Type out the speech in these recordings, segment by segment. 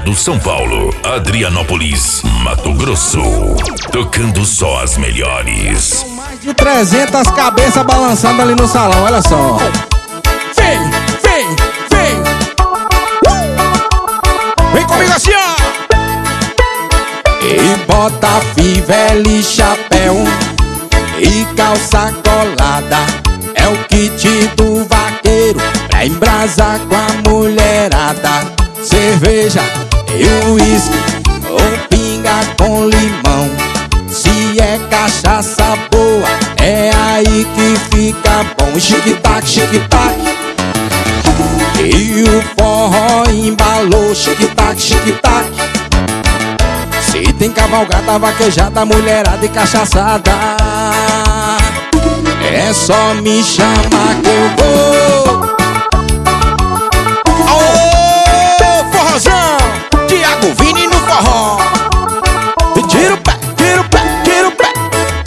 Estado São Paulo, Adrianópolis, Mato Grosso. Tocando só as melhores. Mais de 300 cabeças balançando ali no salão, olha só. Vem, vem, vem. Vem comigo assim, ó. E bota fivela, chapéu e calça colada. É o kit do vaqueiro pra embrasar com a mulherada. Cerveja e uísque ou pinga com limão. Se é cachaça boa, é aí que fica bom. Chique-tac, chique-tac. E o forró embalou. Chique-tac, chique-tac. Se tem cavalgada, vaquejada, mulherada e cachaçada, é só me chamar que eu vou. Aô, forrozão, Thiago Vini no forró. E tira o pé, tira o pé, tira o pé.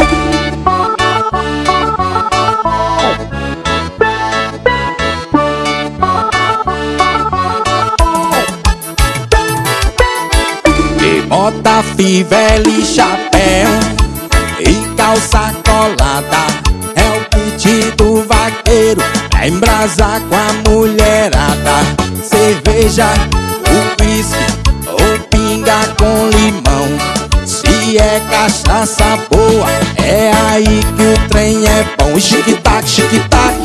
E bota fivela e chapéu e calça colada. É o kit do vaqueiro pra embrasar com a mulherada. Cerveja, uísque ou pinga com limão. Se é cachaça boa, é aí que o trem é bom. Chique-tac, chique-tac.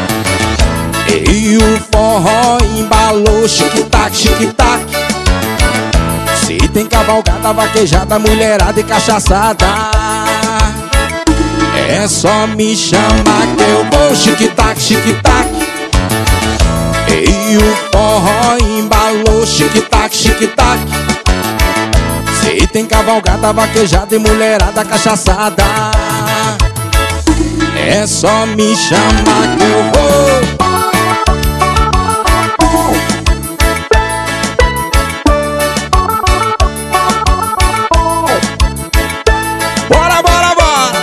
E o forró embalou. Chique-tac, chique-tac. Se tem cavalgada, vaquejada, mulherada e cachaçada, é só me chamar que eu vou. Chique-tac, chique-tac. E o forró embalou. Chique-tac, chique-tac. Se tem cavalgada, vaquejada e mulherada cachaçada, é só me chamar que eu vou. Bora, bora, bora.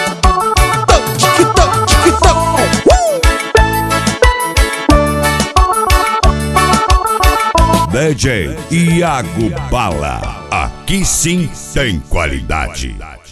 DJ Iago Bala. Aqui sim tem qualidade.